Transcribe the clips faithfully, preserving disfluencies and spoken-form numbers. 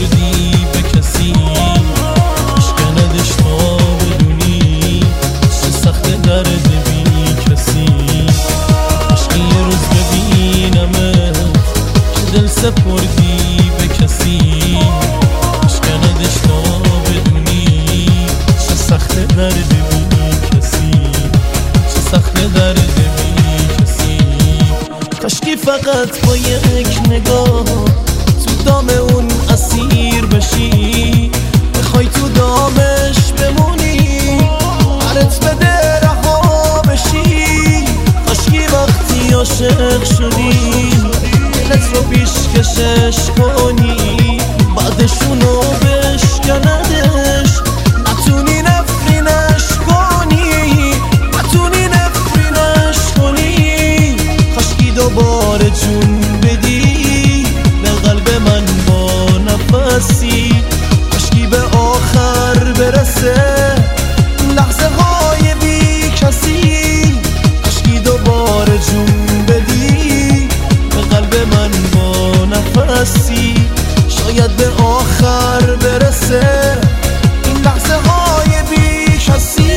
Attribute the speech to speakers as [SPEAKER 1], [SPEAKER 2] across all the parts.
[SPEAKER 1] سپردی به کسی، عشق ندش تا بدونی چه سخت درد بی کسی. عشق یه روز ببینمت که دل سپردی به کسی، عشق ندش تا بدونی چه سخت درد بی کسی، چه سخت درد بی کسی. کاشکی فقط با یک نگاه تو دام اون اسیر بشی، بخوای تو دامش بمونی، پرت بده رها بشی. کاشکی وقتی عاشق شدی دلت رو پیشکشش کنی، بعدشونو بشکندش، نتونی نفرینش کنی، نتونی نفرینش کنی. کاشکی دوباره جون بدی به قلب من با نفسی، کاشکی به آخر برسه لحظه های بی کسی. کاشکی دوباره جون بدی به قلب من با نفسی، شاید به آخر برسه این لحظه های بی کسی.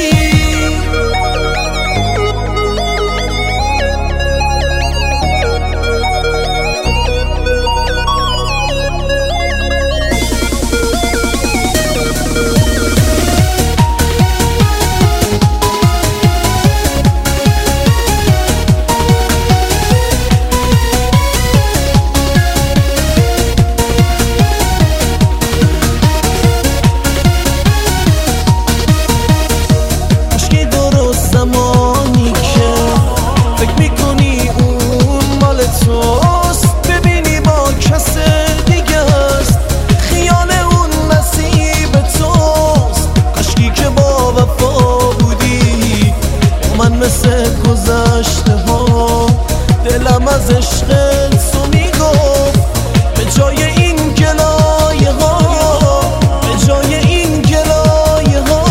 [SPEAKER 1] زمانی که فکر میکنی اون مال توست، ببینی با کس دیگه است، خیال اون نصیب توست. کاشکی که با وفا بودی با من مثل گذشته ها، دلم از عشق تو میگفت به جای این گلایه ها، به جای این گلایه ها.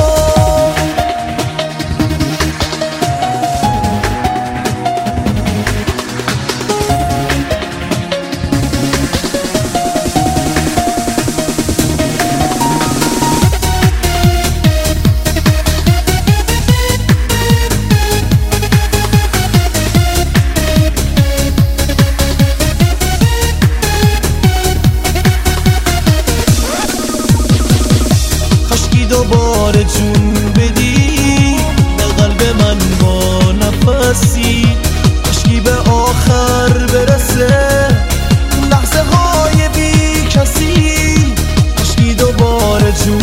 [SPEAKER 1] دوباره جون بدی به قلب من با نفسی، کاشکی به آخر برسه لحظه های بی کسی. کاشکی دوباره جون